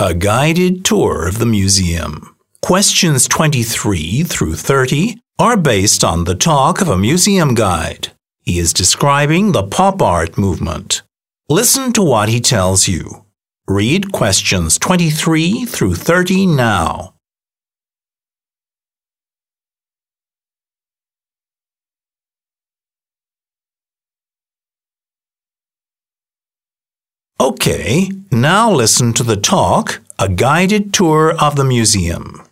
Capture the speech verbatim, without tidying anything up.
A guided tour of the museum. Questions twenty-three through thirty are based on the talk of a museum guide. He is describing the pop art movement. Listen to what he tells you. Read questions twenty-three through thirty now. Okay, now listen to the talk, A Guided Tour of the Museum.